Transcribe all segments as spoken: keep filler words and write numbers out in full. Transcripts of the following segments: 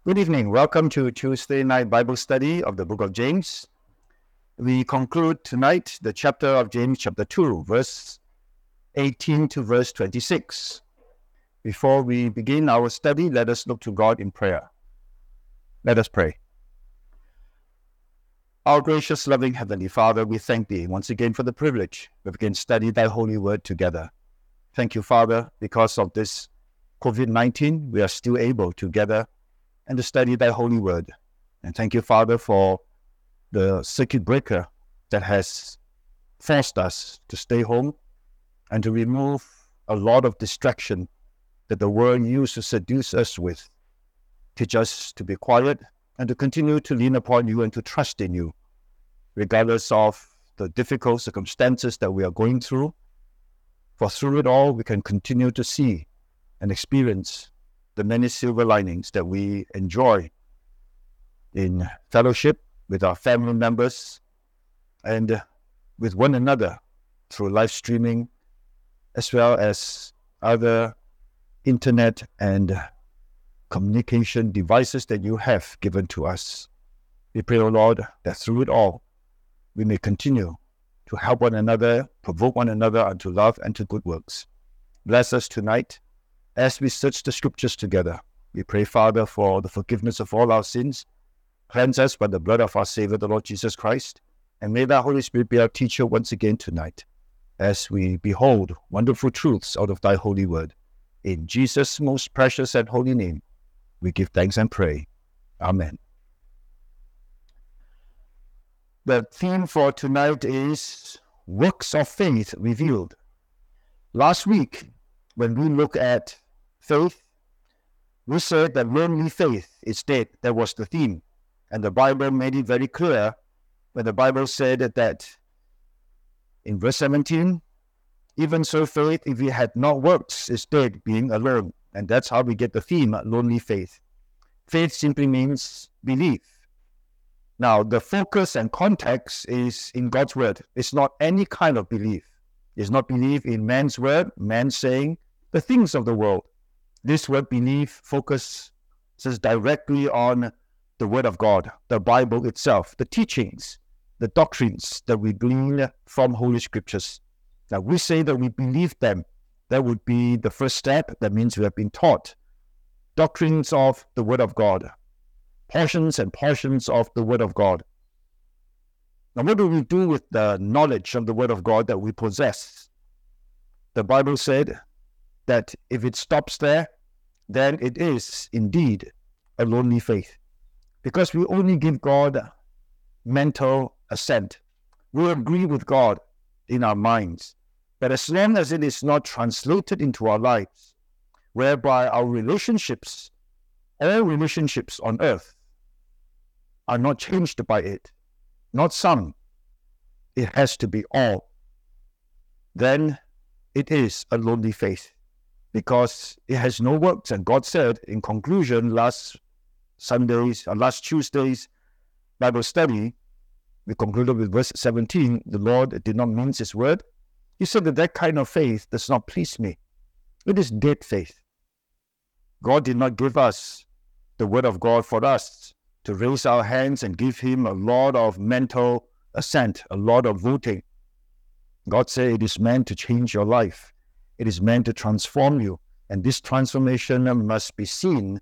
Good evening. Welcome to Tuesday night Bible study of the book of James. We conclude tonight the chapter of James, chapter two, verse eighteen to verse twenty-six. Before we begin our study, let us look to God in prayer. Let us pray. Our gracious, loving Heavenly Father, we thank Thee once again for the privilege that we can study Thy holy word together. Thank you, Father, because of this covid nineteen, we are still able to gather and to study Thy holy word. And thank you, Father, for the circuit breaker that has forced us to stay home and to remove a lot of distraction that the world used to seduce us with. Teach us to be quiet and to continue to lean upon You and to trust in You, regardless of the difficult circumstances that we are going through. For through it all, we can continue to see and experience the many silver linings that we enjoy in fellowship with our family members and with one another through live streaming, as well as other internet and communication devices that You have given to us. We pray, O Lord, that through it all, we may continue to help one another, provoke one another unto love and to good works. Bless us tonight as we search the scriptures together. We pray, Father, for the forgiveness of all our sins. Cleanse us by the blood of our Savior, the Lord Jesus Christ. And may the Holy Spirit be our teacher once again tonight, as we behold wonderful truths out of Thy holy word. In Jesus' most precious and holy name, we give thanks and pray. Amen. The theme for tonight is Works of Faith Revealed. Last week, when we looked at faith, we said that lonely faith is dead. That was the theme. And the Bible made it very clear when the Bible said that in verse seventeen, even so faith, if it had not works, is dead, being alone. And that's how we get the theme, lonely faith. Faith simply means belief. Now, the focus and context is in God's word. It's not any kind of belief. It's not belief in man's word, man saying the things of the world. This word belief focuses directly on the word of God, the Bible itself, the teachings, the doctrines that we glean from Holy Scriptures. Now, we say that we believe them. That would be the first step. That means we have been taught doctrines of the word of God, portions and portions of the word of God. Now, what do we do with the knowledge of the word of God that we possess? The Bible said that if it stops there, then it is indeed a lonely faith. Because we only give God mental assent. We agree with God in our minds. But as long as it is not translated into our lives, whereby our relationships, all relationships on earth, are not changed by it, not some, it has to be all, then it is a lonely faith, because it has no works. And God said in conclusion last Sunday's or last Tuesday's Bible study, we concluded with verse seventeen. The Lord did not mince His word. He said that that kind of faith does not please me. It is dead faith. God did not give us the word of God for us to raise our hands and give Him a lot of mental assent, a lot of voting. God said it is meant to change your life. It is meant to transform you. And this transformation must be seen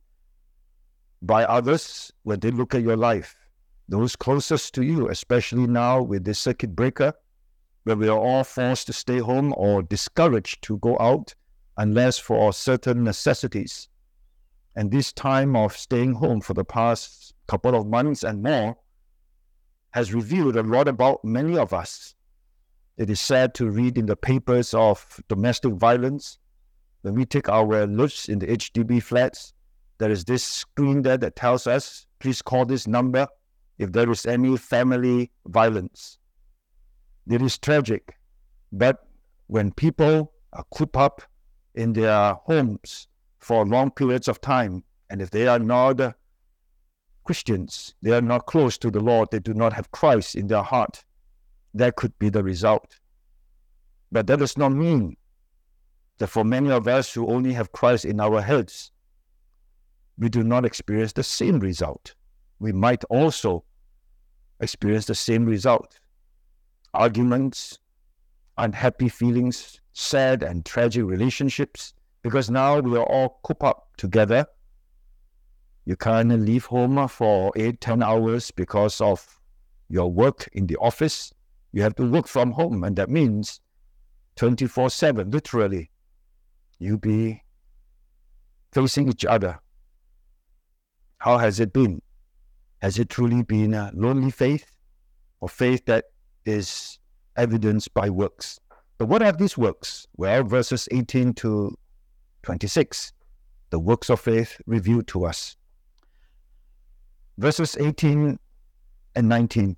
by others when they look at your life. Those closest to you, especially now with this circuit breaker, where we are all forced to stay home or discouraged to go out unless for certain necessities. And this time of staying home for the past couple of months and more has revealed a lot about many of us. It is sad to read in the papers of domestic violence. When we take our looks in the H D B flats, there is this screen there that tells us, please call this number if there is any family violence. It is tragic, but when people are cooped up in their homes for long periods of time, and if they are not Christians, they are not close to the Lord, they do not have Christ in their heart, that could be the result. But that does not mean that for many of us who only have Christ in our heads, we do not experience the same result. We might also experience the same result. Arguments, unhappy feelings, sad and tragic relationships, because now we are all cooped up together. You can't leave home for eight, ten hours because of your work in the office. You have to work from home, and that means twenty-four seven, literally, you be facing each other. How has it been? Has it truly been a lonely faith, or faith that is evidenced by works? But what are these works? Well, verses eighteen to twenty-six, the works of faith revealed to us. Verses eighteen and nineteen,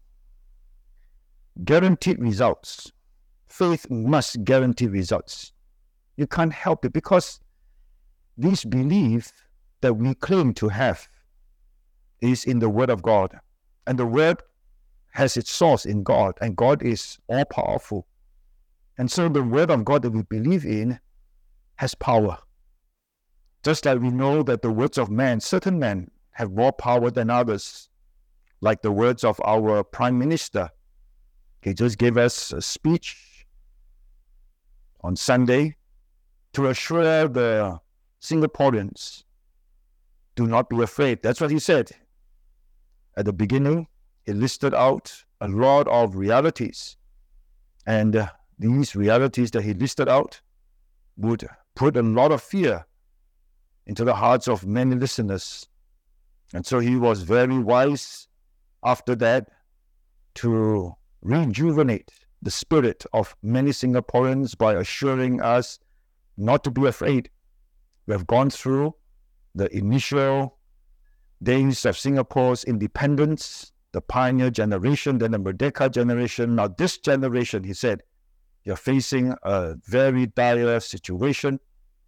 guaranteed results. Faith must guarantee results. You can't help it, because this belief that we claim to have is in the Word of God. And the Word has its source in God, and God is all-powerful. And so the Word of God that we believe in has power. Just like we know that the words of man, certain men, have more power than others, like the words of our Prime Minister. He just gave us a speech on Sunday to assure the Singaporeans, do not be afraid. That's what he said. At the beginning, he listed out a lot of realities. And uh, these realities that he listed out would put a lot of fear into the hearts of many listeners. And so he was very wise after that to rejuvenate the spirit of many Singaporeans by assuring us not to be afraid. We have gone through the initial days of Singapore's independence, the pioneer generation, then the Merdeka generation. Now this generation, he said, you're facing a very dire situation.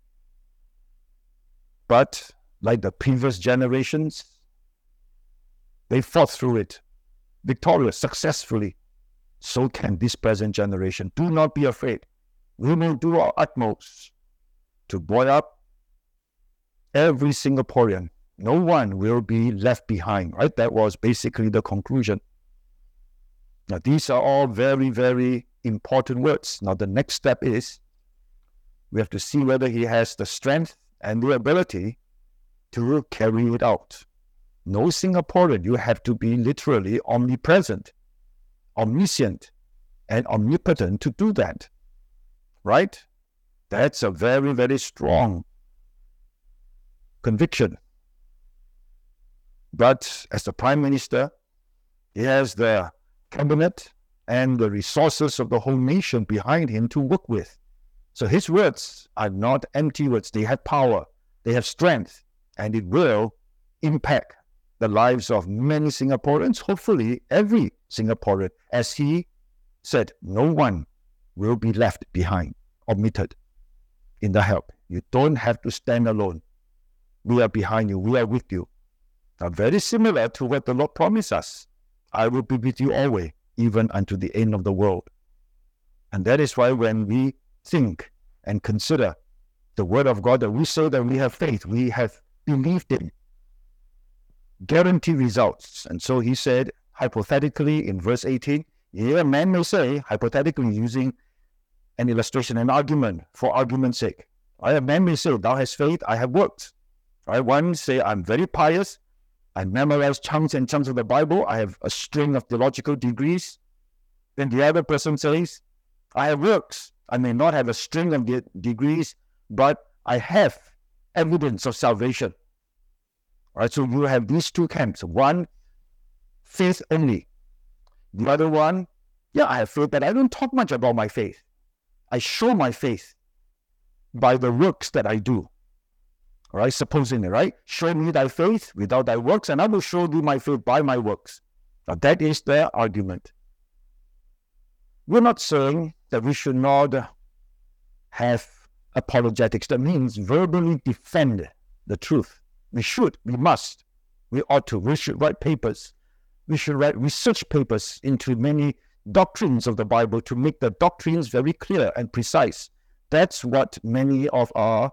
But like the previous generations, they fought through it, victorious, successfully. So can this present generation. Do not be afraid. We will do our utmost to buoy up every Singaporean. No one will be left behind, right? That was basically the conclusion. Now, these are all very, very important words. Now, the next step is we have to see whether he has the strength and the ability to carry it out. No Singaporean, you have to be literally omnipresent, omniscient, and omnipotent to do that, right? That's a very, very strong conviction. But as the Prime Minister, he has the cabinet and the resources of the whole nation behind him to work with. So his words are not empty words. They have power, they have strength, and it will impact the lives of many Singaporeans, hopefully every Singaporean. As he said, no one will be left behind, omitted in the help. You don't have to stand alone. We are behind you. We are with you. Now, very similar to what the Lord promised us. I will be with you always, even unto the end of the world. And that is why when we think and consider the Word of God, that we say that we have faith, we have believed in, guarantee results. And so he said, hypothetically, in verse eighteen, yeah, man may say, hypothetically, using an illustration, an argument, for argument's sake. Right? A man may say, thou hast faith, I have works. Right? One say, I'm very pious, I memorize chunks and chunks of the Bible, I have a string of theological degrees. Then the other person says, I have works. I may not have a string of de- degrees, but I have evidence of salvation. Right? So you have these two camps. One, faith only. The other one, yeah, I have faith, but I don't talk much about my faith. I show my faith by the works that I do. Right? Supposingly, right? Show me thy faith without thy works, and I will show thee my faith by my works. Now that is their argument. We're not saying that we should not have apologetics. That means verbally defend the truth. We should, we must, we ought to. We should write papers. We should write research papers into many doctrines of the Bible to make the doctrines very clear and precise. That's what many of our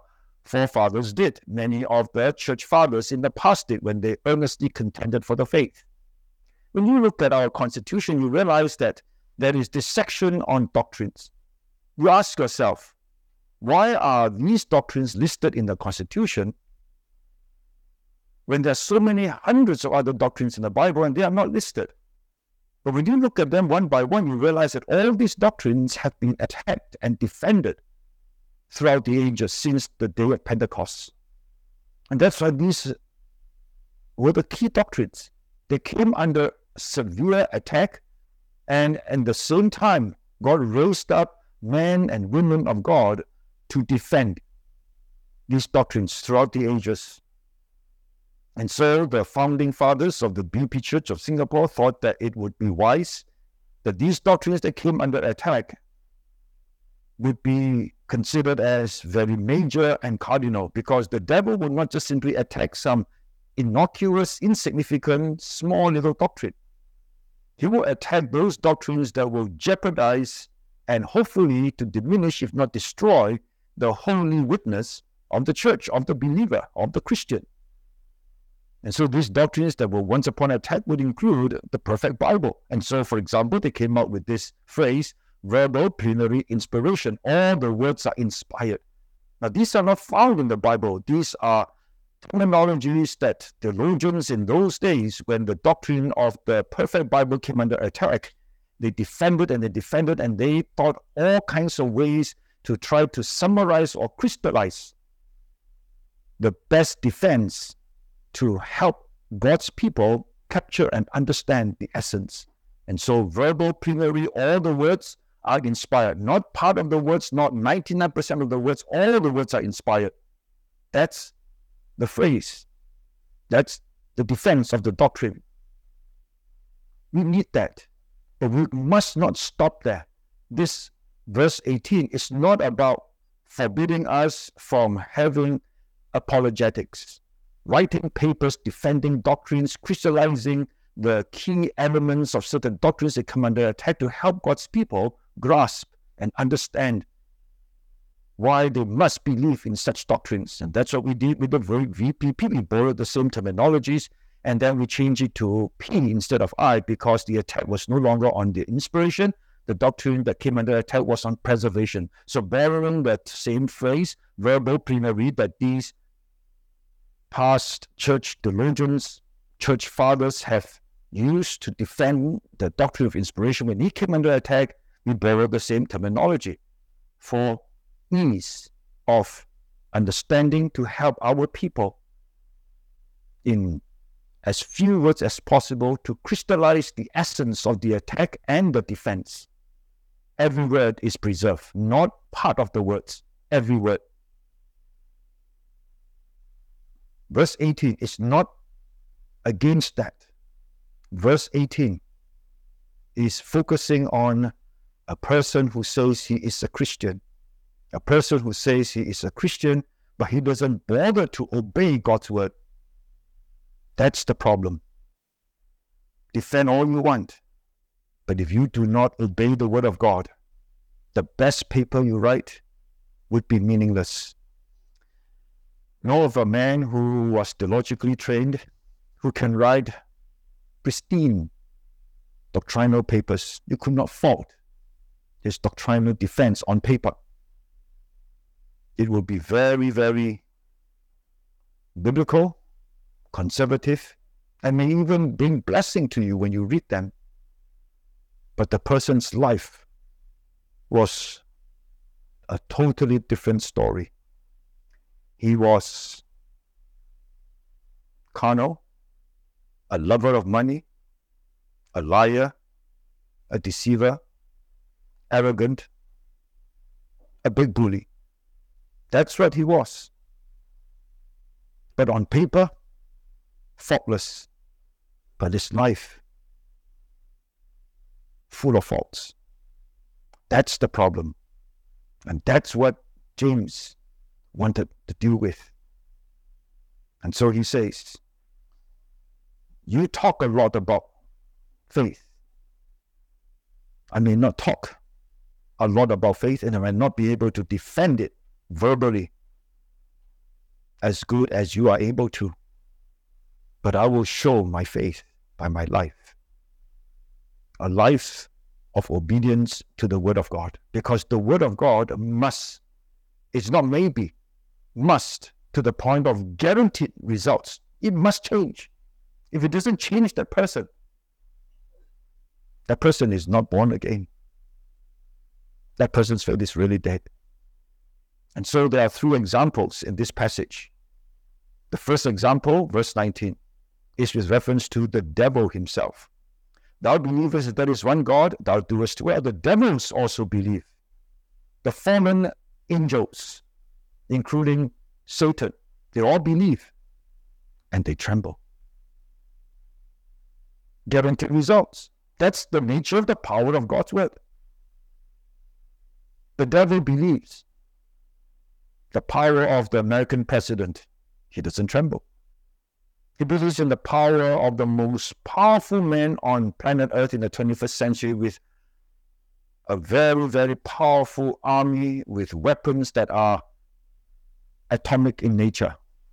forefathers did. Many of the church fathers in the past did when they earnestly contended for the faith. When you look at our Constitution, you realize that there is this section on doctrines. You ask yourself, why are these doctrines listed in the Constitution when there are so many hundreds of other doctrines in the Bible and they are not listed? But when you look at them one by one, you realize that all these doctrines have been attacked and defended throughout the ages since the day of Pentecost. And that's why these were the key doctrines. They came under severe attack, and at the same time, God raised up men and women of God to defend these doctrines throughout the ages. And so the founding fathers of the B P Church of Singapore thought that it would be wise that these doctrines that came under attack would be considered as very major and cardinal, because the devil would not just simply attack some innocuous, insignificant, small little doctrine. He will attack those doctrines that will jeopardize and hopefully to diminish, if not destroy, the holy witness of the church, of the believer, of the Christian. And so these doctrines that were once upon attack would include the perfect Bible. And so, for example, they came up with this phrase, verbal plenary inspiration. All the words are inspired. Now, these are not found in the Bible. These are terminologies that theologians in those days, when the doctrine of the perfect Bible came under attack, they defended and they defended, and they thought all kinds of ways to try to summarize or crystallize the best defense to help God's people capture and understand the essence. And so verbal plenary, all the words are inspired. Not part of the words, not ninety-nine percent of the words, all the words are inspired. That's the phrase. That's the defense of the doctrine. We need that. But we must not stop there. This verse eighteen is not about forbidding us from having apologetics, writing papers, defending doctrines, crystallizing the key elements of certain doctrines that come under attack to help God's people grasp and understand why they must believe in such doctrines. And that's what we did with the V P P. We borrowed the same terminologies, and then we changed it to P instead of I, because the attack was no longer on the inspiration. The doctrine that came under attack was on preservation. So borrowing that same phrase, verbal plenary, that these past church theologians, church fathers have used to defend the doctrine of inspiration, when he came under attack, we borrowed the same terminology for ease of understanding, to help our people in as few words as possible to crystallize the essence of the attack and the defense. Every word is preserved, not part of the words, every word. Verse eighteen is not against that. Verse eighteen is focusing on a person who says he is a Christian. A person who says he is a Christian, but he doesn't bother to obey God's word. That's the problem. Defend all you want, but if you do not obey the word of God, the best paper you write would be meaningless. Know of a man who was theologically trained, who can write pristine doctrinal papers. You could not fault his doctrinal defense on paper. It will be very, very biblical, conservative, and may even bring blessing to you when you read them. But the person's life was a totally different story. He was carnal, a lover of money, a liar, a deceiver, arrogant, a big bully. That's what he was. But on paper, faultless. But his life, full of faults. That's the problem. And that's what James wanted to deal with. And so he says, you talk a lot about faith. I may not talk a lot about faith, and I may not be able to defend it verbally. as good as you are able to, but I will show my faith by my life. A life of obedience to the Word of God, because the Word of God must, it's not maybe, must, to the point of guaranteed results. It must change. If it doesn't change that person, that person is not born again. That person's faith is really dead. And so there are three examples in this passage. The first example, verse nineteen, is with reference to the devil himself. Thou believest that there is one God, thou doest well. The devils also believe. The fallen angels, including Satan, they all believe and they tremble. Guaranteed results. That's the nature of the power of God's word. The devil believes. The power of the American president, he doesn't tremble. He believes in the power of the most powerful man on planet Earth in the twenty-first century, with a very, very powerful army with weapons that are atomic in nature.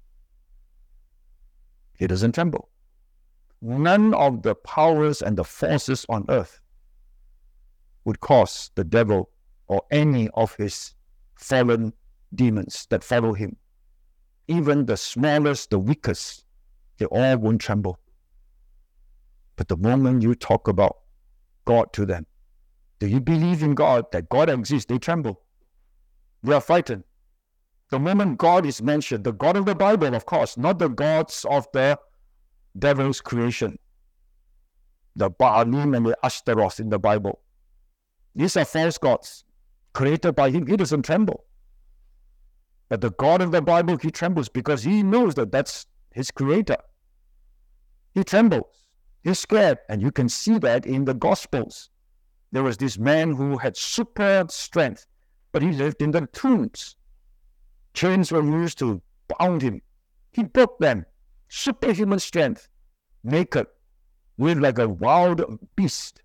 He doesn't tremble. None of the powers and the forces on earth would cause the devil or any of his fallen demons that follow him, even the smallest, the weakest, they all won't tremble. But the moment you talk about God to them, do you believe in God, that God exists, they tremble. They are frightened. The moment God is mentioned, the God of the Bible, of course, not the gods of the devil's creation, the Baalim and the Ashtaroth in the Bible. These are false gods created by him. He doesn't tremble. But the God of the Bible, he trembles because he knows that that's his creator. He trembles. He's scared. And you can see that in the Gospels. There was this man who had super strength, but he lived in the tombs. Chains were used to bound him. He broke them. Superhuman strength. Naked. Lived like a wild beast.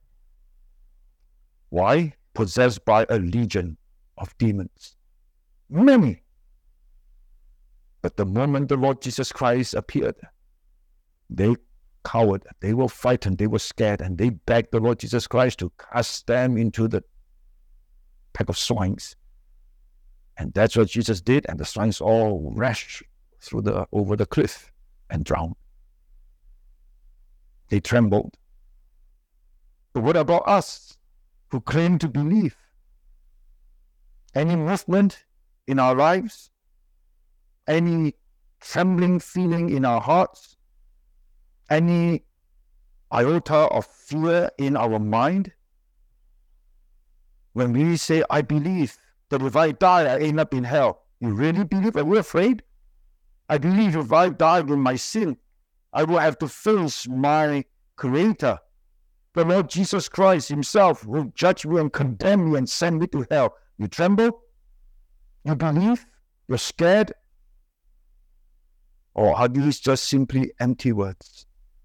Why? Possessed by a legion of demons. Many. But the moment the Lord Jesus Christ appeared, they cowered, they were frightened, they were scared, and they begged the Lord Jesus Christ to cast them into the pack of swines. And that's what Jesus did, and the swines all rushed through the over the cliff and drowned. They trembled. But what about us who claim to believe? Any movement in our lives? Any trembling feeling in our hearts? Any iota of fear in our mind? When we say, I believe that if I die, I end up in hell. You really believe? Are we afraid? I believe if I die in my sin, I will have to face my Creator. The Lord Jesus Christ himself will judge me and condemn me and send me to hell. You tremble? You believe? You're scared? Or are these just simply empty words?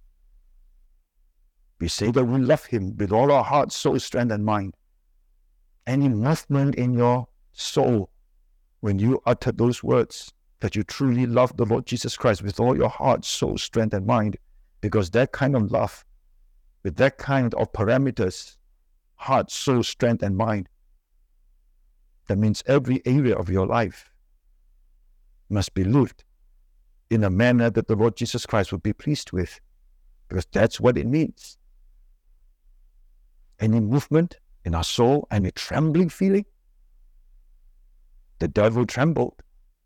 We say that we love him with all our heart, soul, strength, and mind. Any movement in your soul when you utter those words, that you truly love the Lord Jesus Christ with all your heart, soul, strength, and mind, because that kind of love, with that kind of parameters, heart, soul, strength, and mind, that means every area of your life must be lived in a manner that the Lord Jesus Christ would be pleased with, because that's what it means. Any movement in our soul, any trembling feeling, the devil trembled.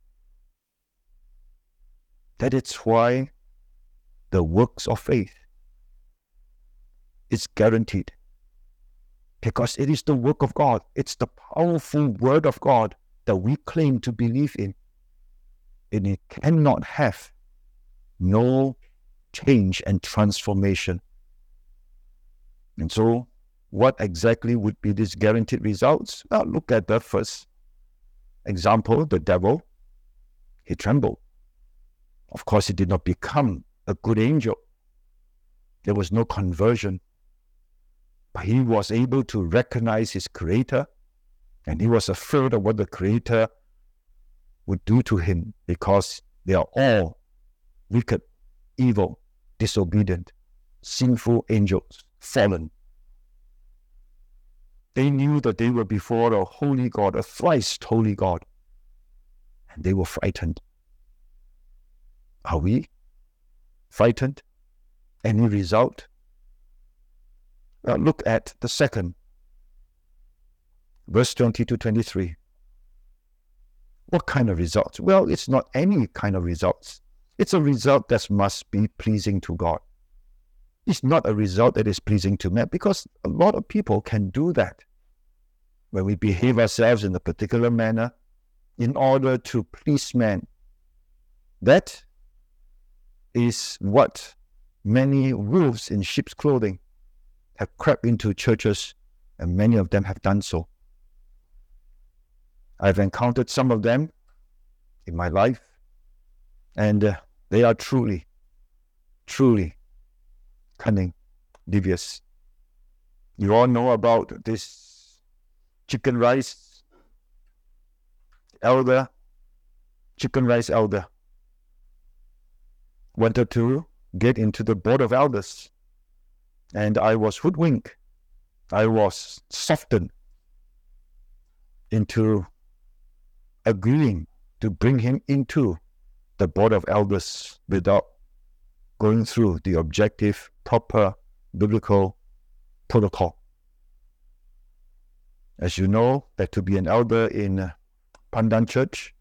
That is why the works of faith is guaranteed, because it is the work of God. It's the powerful word of God that we claim to believe in. And it cannot have no change and transformation. And so, what exactly would be these guaranteed results? Well, look at the first example, the devil. He trembled. Of course, he did not become a good angel. There was no conversion. But he was able to recognize his Creator, and he was afraid of what the Creator would do to him, because They are all wicked, evil, disobedient, sinful angels, fallen. They knew that they were before a holy God, a thrice holy God, and they were frightened. Are we frightened? Any result? Now look at the second, verse twenty to twenty-three. What kind of results? Well, it's not any kind of results. It's a result that must be pleasing to God. It's not a result that is pleasing to man, because a lot of people can do that. When we behave ourselves in a particular manner in order to please man, that is what many wolves in sheep's clothing have crept into churches, and many of them have done so. I've encountered some of them in my life, and uh, they are truly, truly cunning, devious. You all know about this chicken rice elder, chicken rice elder, wanted to get into the board of elders, and I was hoodwinked. I was softened into agreeing to bring him into the board of elders without going through the objective, proper, biblical protocol. As you know, that to be an elder in Pandan Church,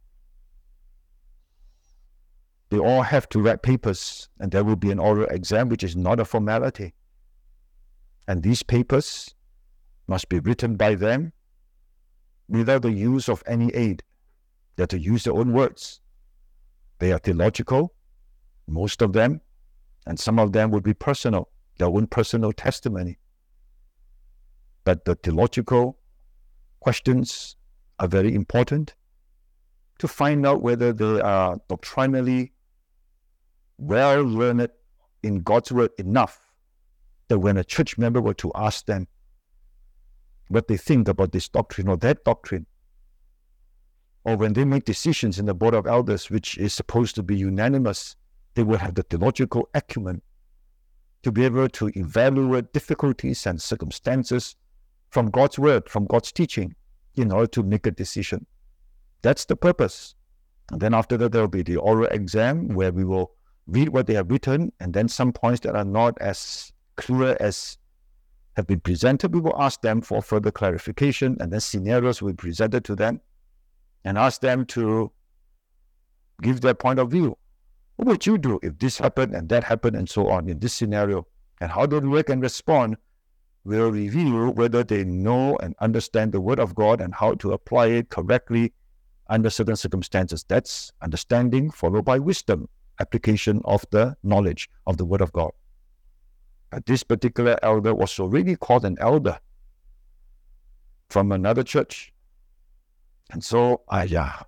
they all have to write papers, and there will be an oral exam, which is not a formality. And these papers must be written by them without the use of any aid. They have to use their own words. They are theological, most of them, and some of them would be personal, their own personal testimony. But the theological questions are very important to find out whether they are doctrinally well learned in God's word enough that when a church member were to ask them what they think about this doctrine or that doctrine, or when they make decisions in the board of elders, which is supposed to be unanimous, they will have the theological acumen to be able to evaluate difficulties and circumstances from God's word, from God's teaching, in order to make a decision. That's the purpose. And then after that, there will be the oral exam, where we will read what they have written, and then some points that are not as clear as have been presented, we will ask them for further clarification, and then scenarios will be presented to them and ask them to give their point of view. What would you do if this happened and that happened and so on in this scenario? And how they react and respond will reveal whether they know and understand the word of God and how to apply it correctly under certain circumstances. That's understanding followed by wisdom, application of the knowledge of the word of God. But this particular elder was already called an elder from another church. And so, ah, yeah,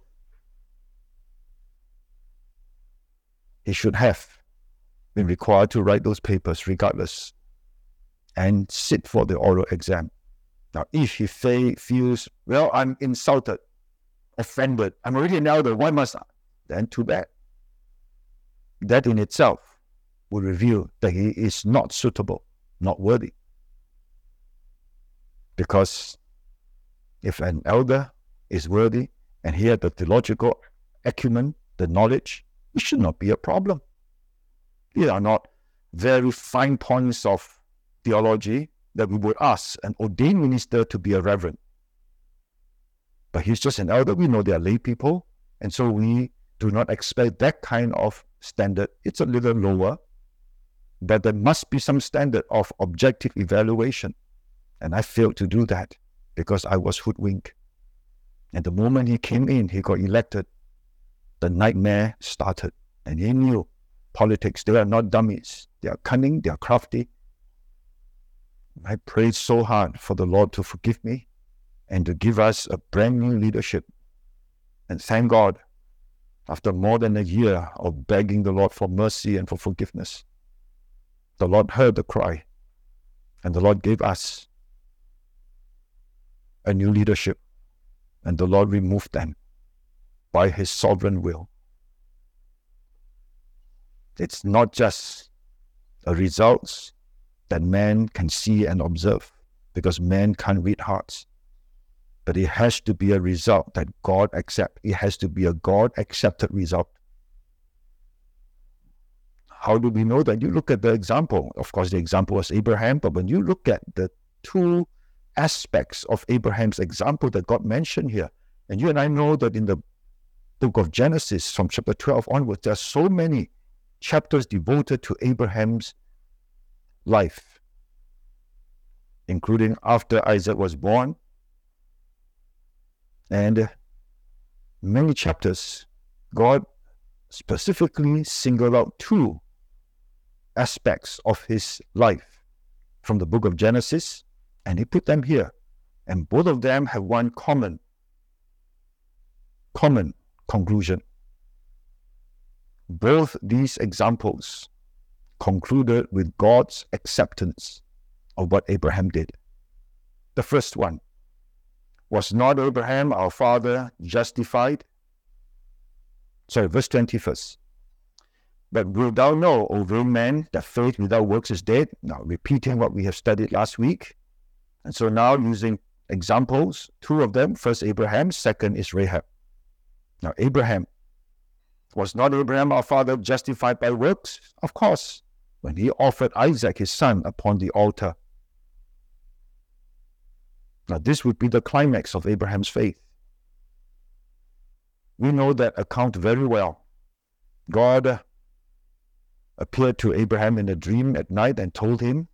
he should have been required to write those papers regardless and sit for the oral exam. Now, if he fe- feels, well, I'm insulted, offended, I'm already an elder, why must I? Then too bad. That in itself will reveal that he is not suitable, not worthy. Because if an elder is worthy and he had the theological acumen, the knowledge, it should not be a problem. These are not very fine points of theology that we would ask an ordained minister to be a reverend. But he's just an elder. We know they are lay people, and so we do not expect that kind of standard. It's a little lower, but there must be some standard of objective evaluation. And I failed to do that because I was hoodwinked. And the moment he came in, he got elected, the nightmare started. And he knew politics, they are not dummies. They are cunning, they are crafty. I prayed so hard for the Lord to forgive me and to give us a brand new leadership. And thank God, after more than a year of begging the Lord for mercy and for forgiveness, the Lord heard the cry, and the Lord gave us a new leadership, and the Lord removed them by His sovereign will. It's not just a result that man can see and observe, because man can't read hearts. But it has to be a result that God accepts. It has to be a God-accepted result. How do we know that? You look at the example. Of course, the example was Abraham, but when you look at the two aspects of Abraham's example that God mentioned here, and you and I know that in the book of Genesis, from chapter twelve onwards, there are so many chapters devoted to Abraham's life, including after Isaac was born, and many chapters, God specifically singled out two aspects of his life from the book of Genesis, and he put them here. And both of them have one common, common conclusion. Both these examples concluded with God's acceptance of what Abraham did. The first one, was not Abraham our father justified? Sorry, verse twenty first. But wilt thou know, O vain man, that faith without works is dead? Now, repeating what we have studied last week. And so now using examples, two of them, first Abraham, second is Rahab. Now, Abraham, was not Abraham our father justified by works? Of course, when he offered Isaac his son upon the altar. Now, this would be the climax of Abraham's faith. We know that account very well. God appeared to Abraham in a dream at night and told him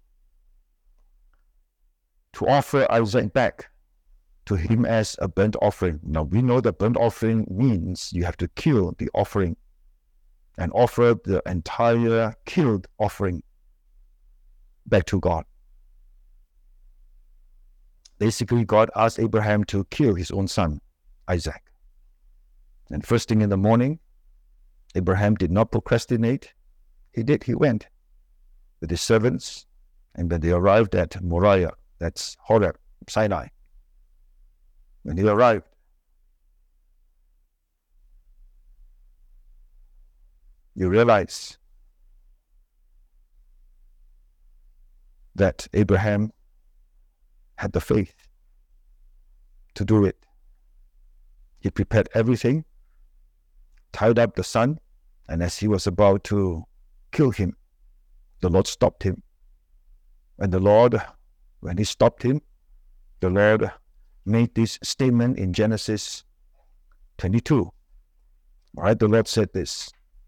to offer Isaac back to him as a burnt offering. Now, we know that burnt offering means you have to kill the offering and offer the entire killed offering back to God. Basically, God asked Abraham to kill his own son, Isaac. And first thing in the morning, Abraham did not procrastinate. He did. He went with his servants. And when they arrived at Moriah, that's Horeb, Sinai, when he arrived, you realize that Abraham had the faith to do it. He prepared everything, tied up the son, and as he was about to kill him, the Lord stopped him. And the Lord, when he stopped him, the Lord made this statement in Genesis twenty-two. All right, the Lord said this: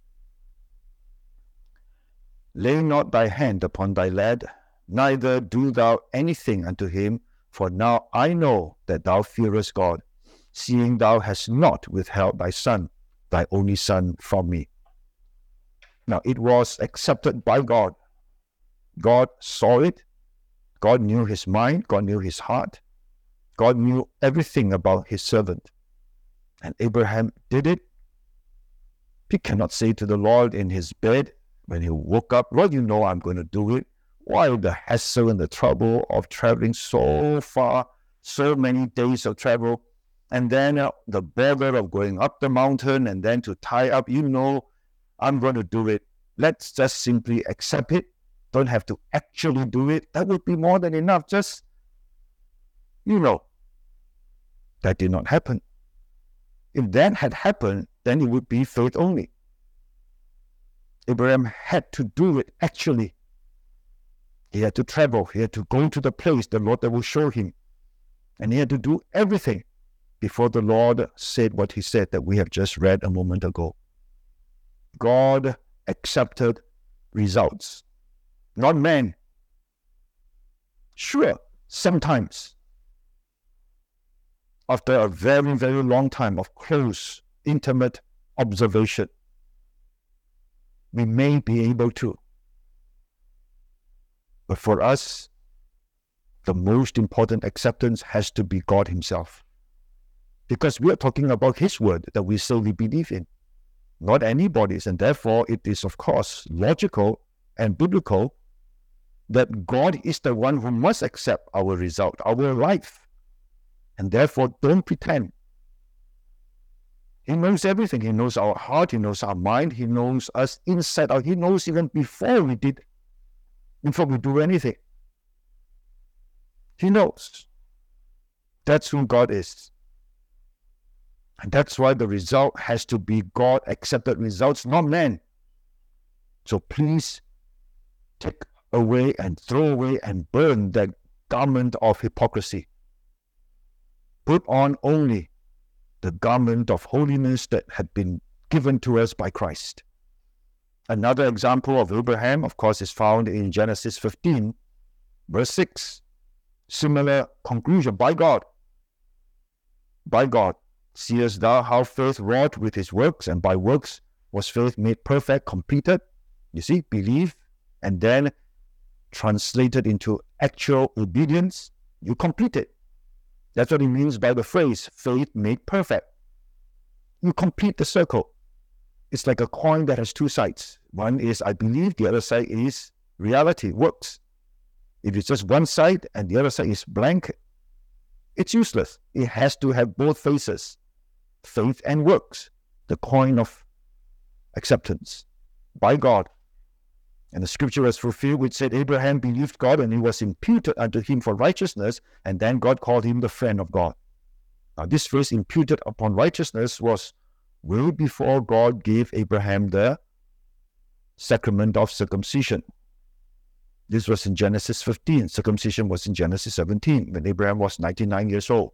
lay not thy hand upon thy lad, neither do thou anything unto him, for now I know that thou fearest God, seeing thou hast not withheld thy son, thy only son, from me. Now, it was accepted by God. God saw it. God knew his mind. God knew his heart. God knew everything about his servant. And Abraham did it. He cannot say to the Lord in his bed when he woke up, Lord, you know I'm going to do it. Why the hassle and the trouble of traveling so far, so many days of travel, and then uh, the bother of going up the mountain and then to tie up, you know, I'm going to do it. Let's just simply accept it. Don't have to actually do it. That would be more than enough. Just, you know, that did not happen. If that had happened, then it would be faith only. Abraham had to do it actually. He had to travel. He had to go to the place the Lord that will show him. And he had to do everything before the Lord said what he said that we have just read a moment ago. God accepted results, not man. Sure, sometimes, after a very, very long time of close, intimate observation, we may be able to. But for us, the most important acceptance has to be God himself. Because we are talking about his word that we solely believe in, not anybody's. And therefore, it is, of course, logical and biblical that God is the one who must accept our result, our life. And therefore, don't pretend He knows everything. He knows our heart. He knows our mind. He knows us inside out. He knows even before we did, before we do anything. He knows. That's who God is. And that's why the result has to be God-accepted results, not man. So please take away and throw away and burn that garment of hypocrisy. Put on only the garment of holiness that had been given to us by Christ. Another example of Abraham, of course, is found in Genesis fifteen, verse six. Similar conclusion, by God. By God. Seest thou how faith wrought with his works, and by works was faith made perfect, completed? You see, belief, and then translated into actual obedience, you complete it. That's what it means by the phrase, faith made perfect. You complete the circle. It's like a coin that has two sides. One is I believe, the other side is reality, works. If it's just one side and the other side is blank, it's useless. It has to have both faces, faith and works, the coin of acceptance by God. And the scripture was fulfilled, which said, Abraham believed God and it was imputed unto him for righteousness, and then God called him the friend of God. Now this phrase, imputed upon righteousness, was way before God gave Abraham the sacrament of circumcision. This was in Genesis fifteen. Circumcision was in Genesis seventeen, when Abraham was ninety-nine years old.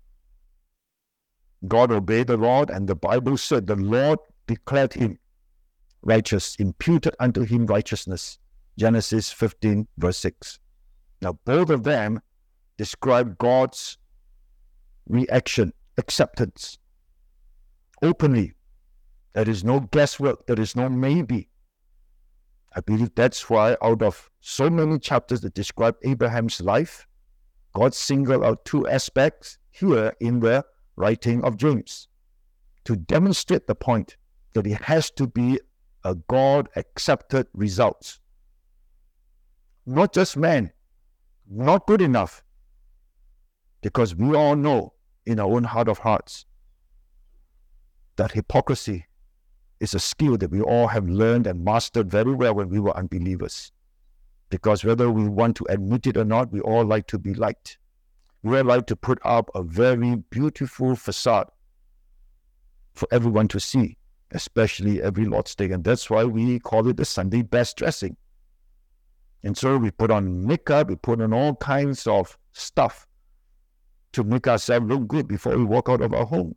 God obeyed the Lord, and the Bible said the Lord declared him righteous, imputed unto him righteousness. Genesis fifteen, verse six. Now, both of them describe God's reaction, acceptance, openly. There is no guesswork. There is no maybe. I believe that's why out of so many chapters that describe Abraham's life, God singled out two aspects here in the writing of James to demonstrate the point that it has to be a God-accepted result. Not just man, not good enough. Because we all know in our own heart of hearts that hypocrisy is a skill that we all have learned and mastered very well when we were unbelievers. Because whether we want to admit it or not, we all like to be liked. We all like to put up a very beautiful facade for everyone to see, especially every Lord's Day. And that's why we call it the Sunday best dressing. And so we put on makeup, we put on all kinds of stuff to make ourselves look good before we walk out of our homes.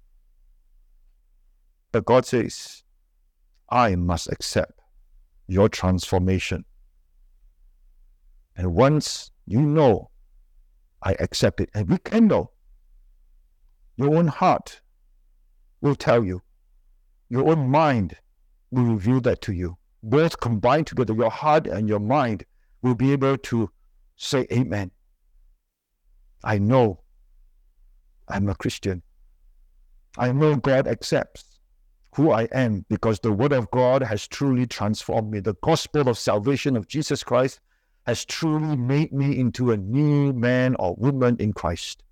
But God says, I must accept your transformation. And once you know I accept it, and we can know, your own heart will tell you, your own mind will reveal that to you. Both combined together, your heart and your mind will be able to say, Amen. I know I'm a Christian. I know God accepts who I am because the Word of God has truly transformed me. The gospel of salvation of Jesus Christ has truly made me into a new man or woman in Christ.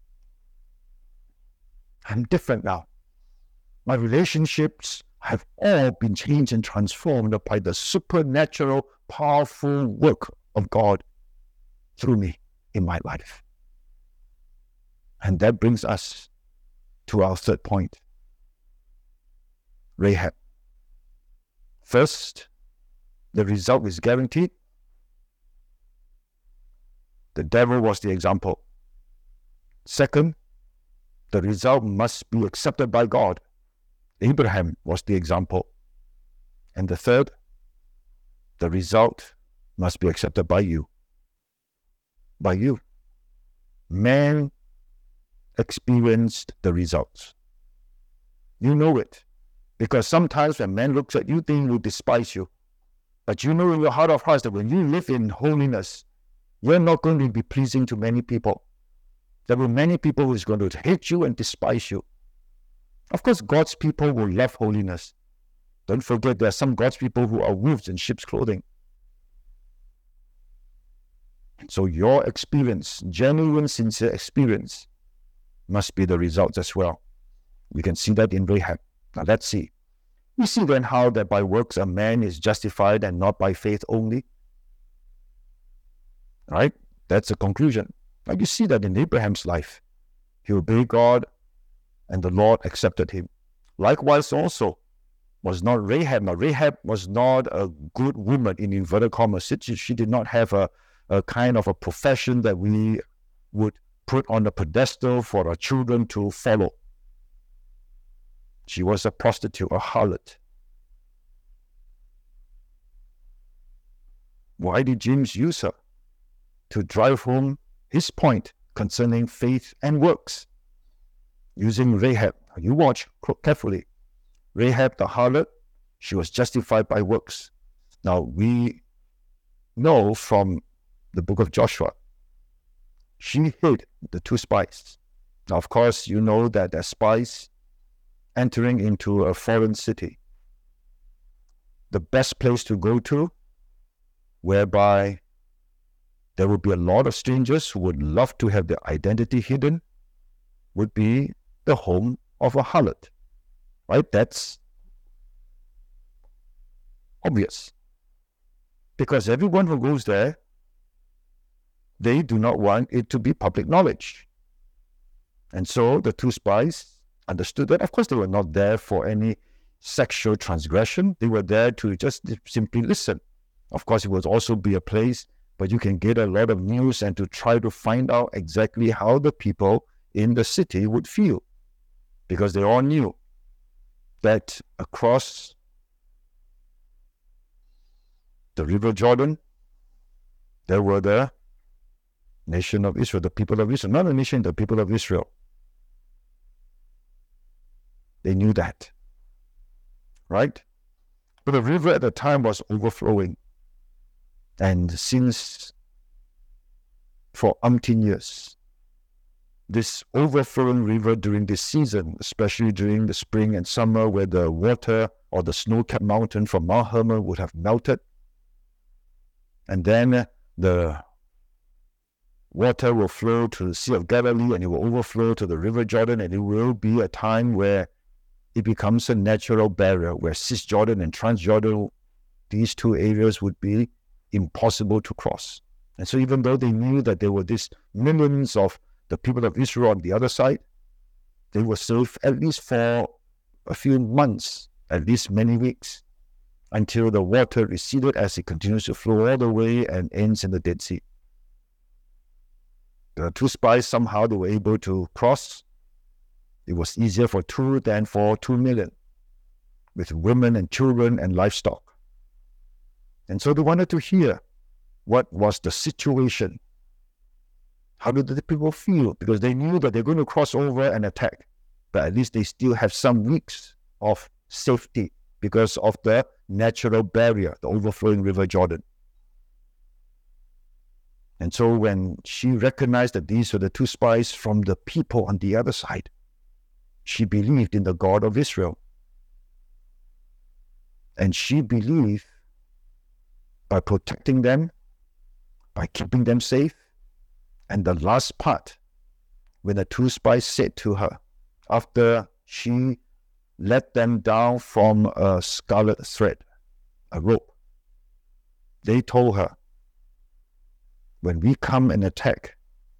I'm different now. My relationships have all been changed and transformed by the supernatural, powerful work of God through me in my life. And that brings us to our third point. Rahab. First, the result is guaranteed. The devil was the example. Second, the result must be accepted by God. Abraham was the example. And the third, the result must be accepted by you. By you. Man experienced the results. You know it. Because sometimes when man looks at you, they will despise you. But you know in your heart of hearts that when you live in holiness, you're not going to be pleasing to many people. There will be many people who is going to hate you and despise you. Of course, God's people will love holiness. Don't forget there are some God's people who are wolves in sheep's clothing. So your experience, genuine, sincere experience, must be the results as well. We can see that in Rahab. Now let's see. We see then how that by works a man is justified and not by faith only. Right? That's the conclusion. Now you see that in Abraham's life. He obeyed God and the Lord accepted him. Likewise also was not Rahab. Now Rahab was not a good woman in inverted commas. She, she did not have a, a kind of a profession that we would put on the pedestal for our children to follow. She was a prostitute, a harlot. Why did James use her? To drive home his point concerning faith and works. Using Rahab. You watch carefully. Rahab the harlot, she was justified by works. Now we know from the book of Joshua, she hid the two spies. Now of course you know that the spies entering into a foreign city, the best place to go to, whereby there would be a lot of strangers who would love to have their identity hidden, would be the home of a harlot. Right? That's obvious. Because everyone who goes there, they do not want it to be public knowledge. And so the two spies understood that. Of course, they were not there for any sexual transgression. They were there to just simply listen. Of course, it would also be a place where you can get a lot of news and to try to find out exactly how the people in the city would feel. Because they all knew that across the river Jordan, there were the nation of Israel, the people of Israel, not a nation, the people of Israel. They knew that, right? But the river at the time was overflowing. And since for umpteen years, this overflowing river during this season, especially during the spring and summer where the water or the snow-capped mountain from Mount Hermon would have melted, and then the water will flow to the Sea of Galilee and it will overflow to the River Jordan, and it will be a time where it becomes a natural barrier where Cisjordan and Transjordan, these two areas would be impossible to cross. And so even though they knew that there were these millions of the people of Israel on the other side, they were safe at least for a few months, at least many weeks, until the water receded as it continues to flow all the way and ends in the Dead Sea. The two spies, somehow they were able to cross. It was easier for two than for two million, with women and children and livestock. And so they wanted to hear what was the situation. How did the people feel? Because they knew that they're going to cross over and attack. But at least they still have some weeks of safety because of the natural barrier, the overflowing River Jordan. And so when she recognized that these were the two spies from the people on the other side, she believed in the God of Israel. And she believed by protecting them, by keeping them safe. And the last part, when the two spies said to her, after she let them down from a scarlet thread, a rope, they told her, when we come and attack,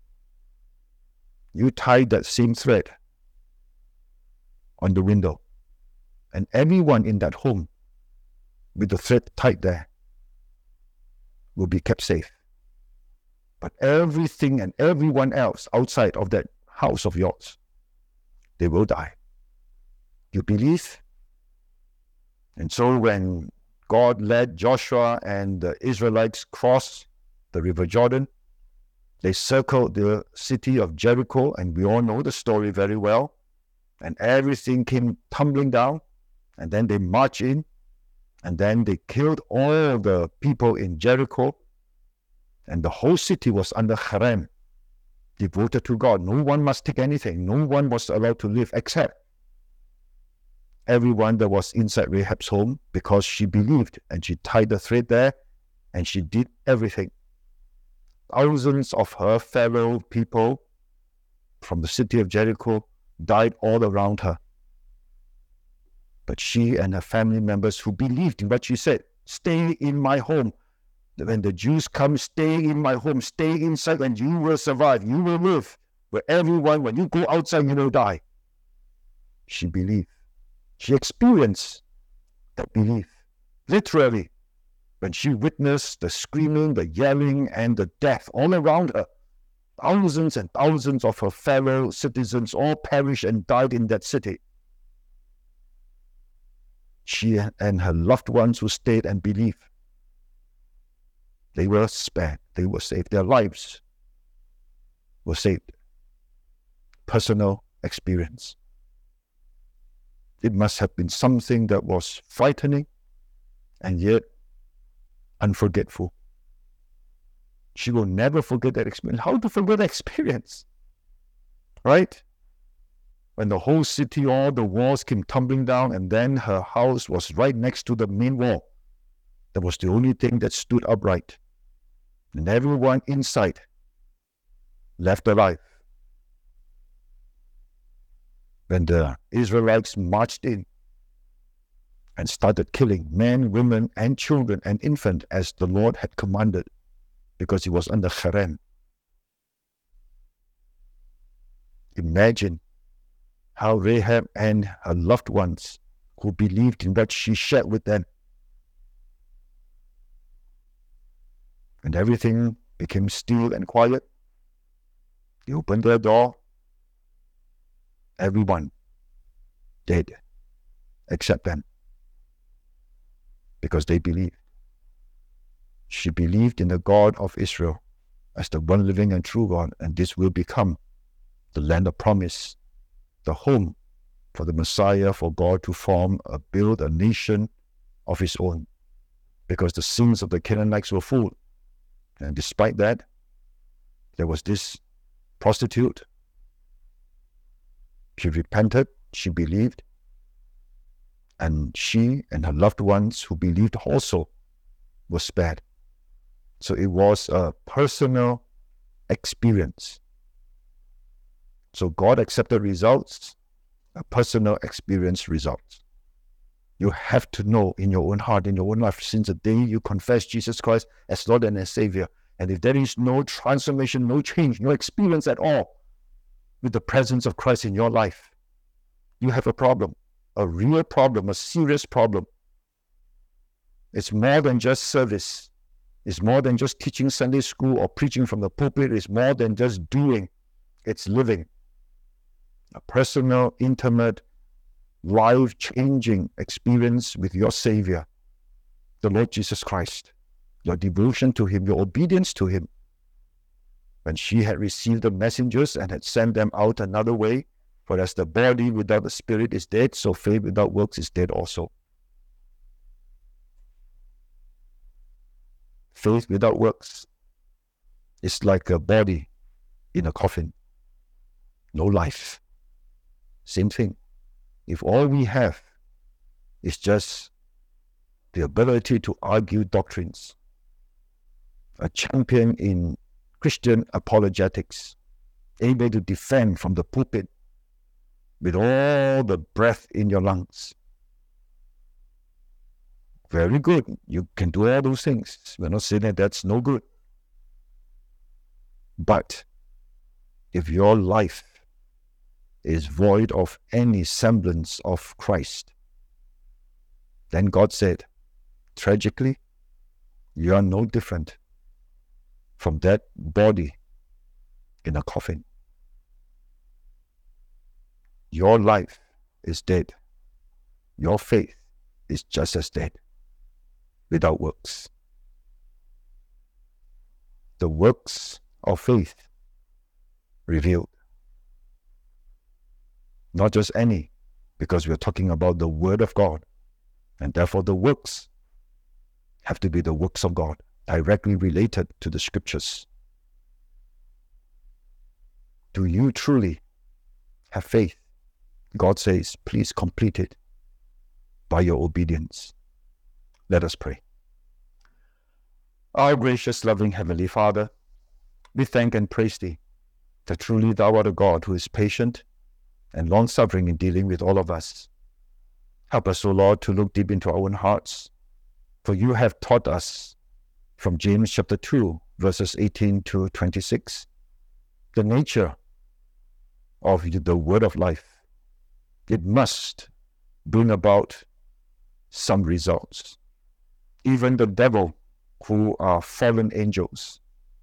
you tie that same thread on the window, and everyone in that home with the thread tied there will be kept safe. But everything and everyone else outside of that house of yours, they will die. You believe? And so when God led Joshua and the Israelites cross the River Jordan, they circled the city of Jericho, and we all know the story very well. And everything came tumbling down, and then they marched in, and then they killed all the people in Jericho, and the whole city was under harem, devoted to God. No one must take anything. No one was allowed to live except everyone that was inside Rahab's home, because she believed and she tied the thread there and she did everything. Thousands of her fellow people from the city of Jericho died all around her. But she and her family members who believed in what she said, stay in my home. When the Jews come, stay in my home, stay inside, and you will survive, you will live. Where everyone, when you go outside, you will die. She believed. She experienced that belief. Literally, when she witnessed the screaming, the yelling, and the death all around her, thousands and thousands of her fellow citizens all perished and died in that city. She and her loved ones who stayed and believed, they were spared, they were saved, their lives were saved. Personal experience. It must have been something that was frightening and yet unforgetful. She will never forget that experience. How to forget that experience? Right? When the whole city, all the walls came tumbling down, and then her house was right next to the main wall. That was the only thing that stood upright. And everyone inside left alive. When the Israelites marched in and started killing men, women, and children and infants as the Lord had commanded, because it was under Cherem. Imagine how Rahab and her loved ones who believed in what she shared with them, and everything became still and quiet. They opened their door. Everyone dead except them, because they believed. She believed in the God of Israel as the one living and true God, and this will become the land of promise, the home for the Messiah, for God to form, a, build a nation of his own, because the sins of the Canaanites were full. And despite that, there was this prostitute. She repented, she believed, and she and her loved ones who believed also were spared. So it was a personal experience. So God accepted results, a personal experience results. You have to know in your own heart, in your own life, since the day you confess Jesus Christ as Lord and as Savior. And if there is no transformation, no change, no experience at all with the presence of Christ in your life, you have a problem, a real problem, a serious problem. It's more than just service. It's more than just teaching Sunday school or preaching from the pulpit. It's more than just doing. It's living. A personal, intimate, life-changing experience with your Savior, the Lord Jesus Christ. Your devotion to him, your obedience to him. When she had received the messengers and had sent them out another way, for as the body without the spirit is dead, so faith without works is dead also. Faith without works is like a body in a coffin. No life. Same thing. If all we have is just the ability to argue doctrines, a champion in Christian apologetics, able to defend from the pulpit with all the breath in your lungs. Very good. You can do all those things. We're not saying that that's no good. But if your life is void of any semblance of Christ, then God said, tragically, you are no different from that body in a coffin. Your life is dead. Your faith is just as dead, without works. The works of faith revealed. Not just any, because we're talking about the Word of God, and therefore the works have to be the works of God, directly related to the Scriptures. Do you truly have faith? God says, please complete it by your obedience. Let us pray. Our gracious, loving Heavenly Father, we thank and praise Thee that truly Thou art a God who is patient and long-suffering in dealing with all of us. Help us, O Lord, to look deep into our own hearts, for you have taught us from James chapter two, verses eighteen to twenty-six, the nature of the word of life. It must bring about some results. Even the devil, who are fallen angels,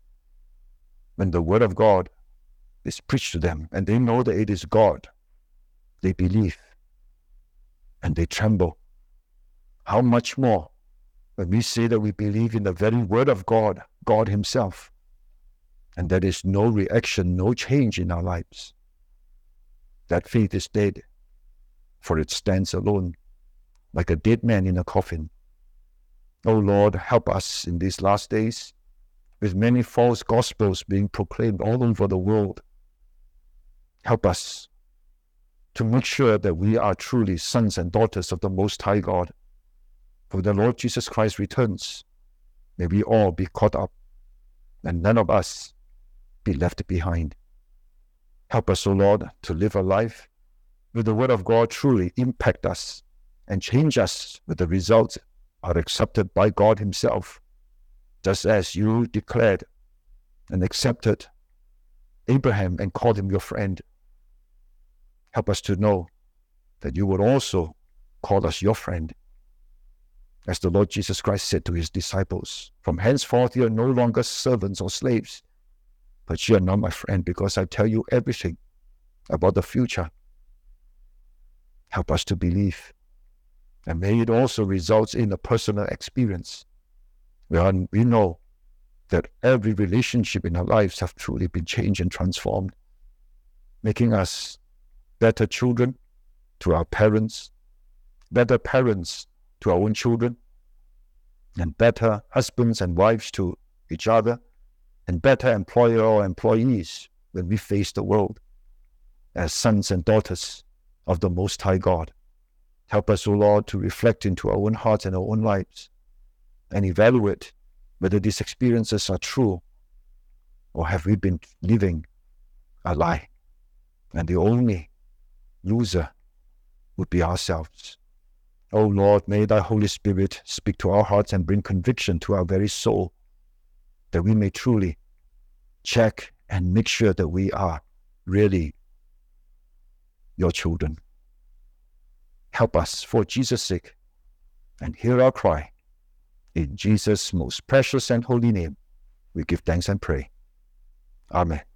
when the word of God is preached to them and they know that it is God, they believe and they tremble. How much more when we say that we believe in the very word of God, God himself, and there is no reaction, no change in our lives. That faith is dead, for it stands alone, like a dead man in a coffin. Oh Lord, help us in these last days, with many false gospels being proclaimed all over the world. Help us to make sure that we are truly sons and daughters of the Most High God. For the Lord Jesus Christ returns, may we all be caught up, and none of us be left behind. Help us, O Lord, to live a life with the word of God truly impact us and change us, with the results are accepted by God himself, just as you declared and accepted Abraham and called him your friend. Help us to know that you would also call us your friend. As the Lord Jesus Christ said to his disciples, from henceforth you are no longer servants or slaves, but you are now my friend, because I tell you everything about the future. Help us to believe, and may it also result in a personal experience where we know that every relationship in our lives have truly been changed and transformed, making us better children to our parents, better parents to our own children, and better husbands and wives to each other, and better employer or employees when we face the world as sons and daughters of the Most High God. Help us, O Lord, to reflect into our own hearts and our own lives and evaluate whether these experiences are true, or have we been living a lie, and the only loser would be ourselves. O Lord, may thy Holy Spirit speak to our hearts and bring conviction to our very soul, that we may truly check and make sure that we are really your children. Help us for Jesus' sake, and hear our cry. In Jesus' most precious and holy name, we give thanks and pray. Amen.